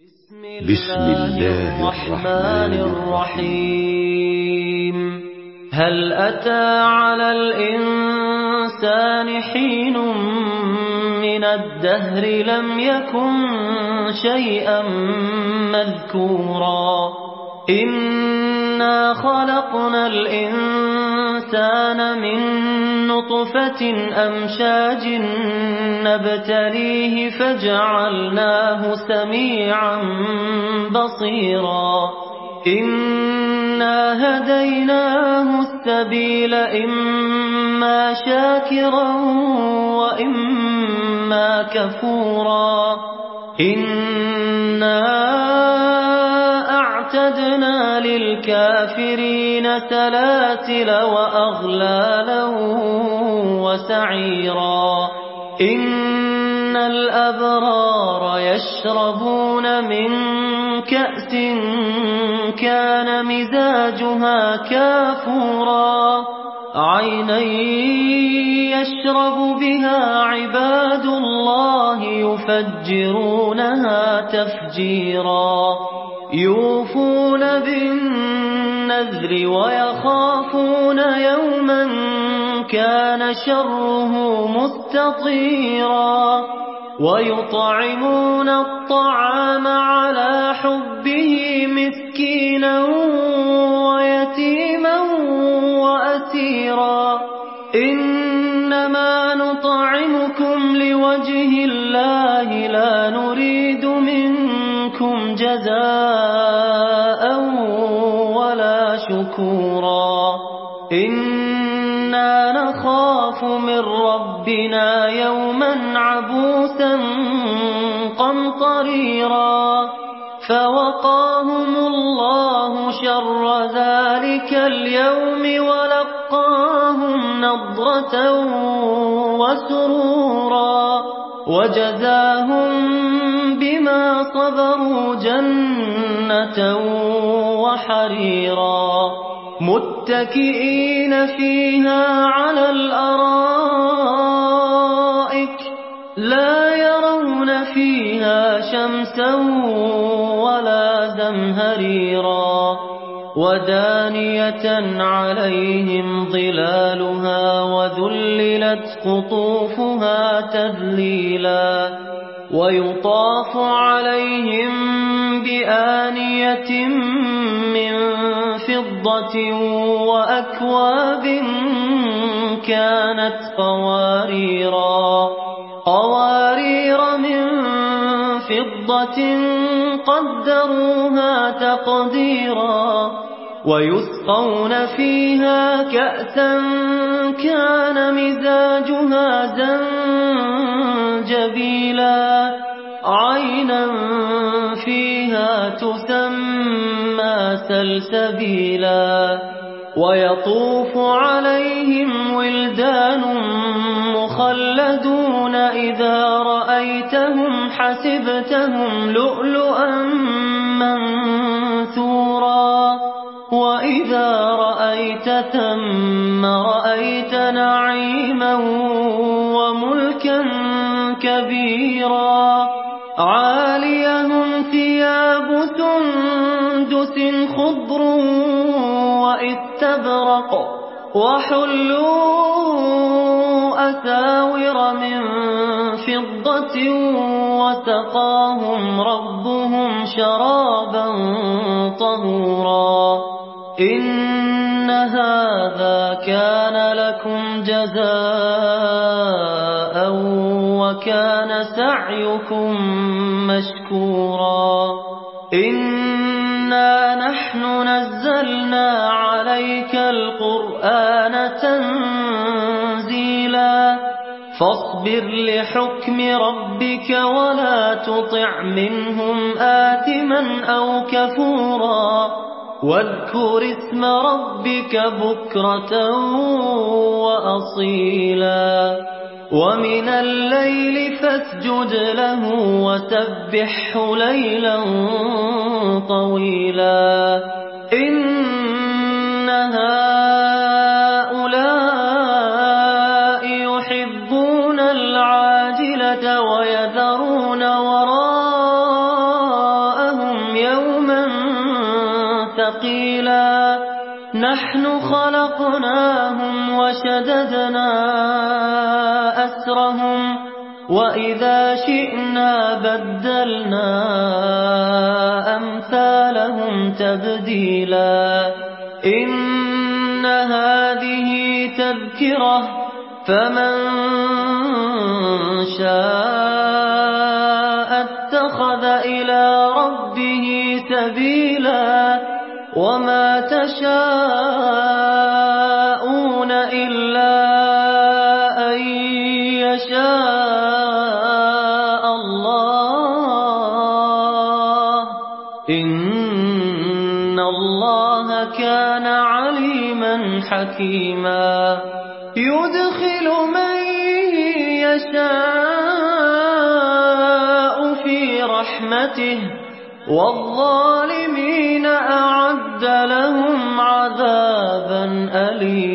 بسم الله الرحمن الرحيم. هل أتى على الإنسان حين من الدهر لم يكن شيئا مذكورا إنا خلقنا الإنسان من نطفة أمشاج نبتليه فجعلناه سميعا بصيرا إنا هديناه السبيل إما شاكرا وإما كفورا إنا أعتدنا للكافرين سلاسل وأغلالا وسعيرا إن الأبرار يشربون من كأس كان مزاجها كافورا عينا يشرب بها عباد الله يفجرونها تفجيرا يوفون بالنذر ويخافون يوما كان شره مستطيرا ويطعمون الطعام على حبه مسكينا ويتيما وأسيرا إنما نطعمكم لوجه الله لا نريد منكم جزاء ولا شكورا إنا نخاف من ربنا يوما عبوسا قمطريرا فوقاهم الله شر ذلك اليوم ولقاهم نضرة وسرورا وجزاهم بما صبروا جنة وحريرا متكئين فيها على الأرائك لا يرون فيها شمسا ولا زمهريرا ودانية عليهم ظلالها وذللت قطوفها تذليلا ويطاف عليهم بآنية من فضة وأكواب كانت قوارير من فضة قدروها تقديرا ويسقون فيها كأسا كان مزاجها زنجبيلا عينا فيها تسمى سلسبيلا ويطوف عليهم ولدان مخلدون إذا رأيتهم حسبتهم لؤلؤا منثورا وإذا رأيت ثم رأيت نعيما وملكا كبيرا عاليهم ثياب سندس خضر وإستبرق وحلوا أساور من فضة وسقاهم ربهم شرابا طهورا إن هذا كان لكم جزاء وكان سعيكم مشكورا إنا نحن نزلنا عليك القرآن تنزيلا فاصبر لحكم ربك ولا تطع منهم آثما أو كفورا واذكر اسم ربك بكرة وأصيلا ومن الليل فاسجد له وسبحه ليلا طويلا إن هؤلاء يحبون العاجلة ويذرون وراءهم قيلا نحن خلقناهم وشددنا أسرهم وإذا شئنا بدلنا أمثالهم تبديلا إن هذه تذكرة فمن شاء اتخذ إلى ربه سبيلا وما تشاءون إلا أن يشاء الله إن الله كان عليما حكيما يدخل من يشاء في رحمته والظالمين أعد لهم عذابا أليما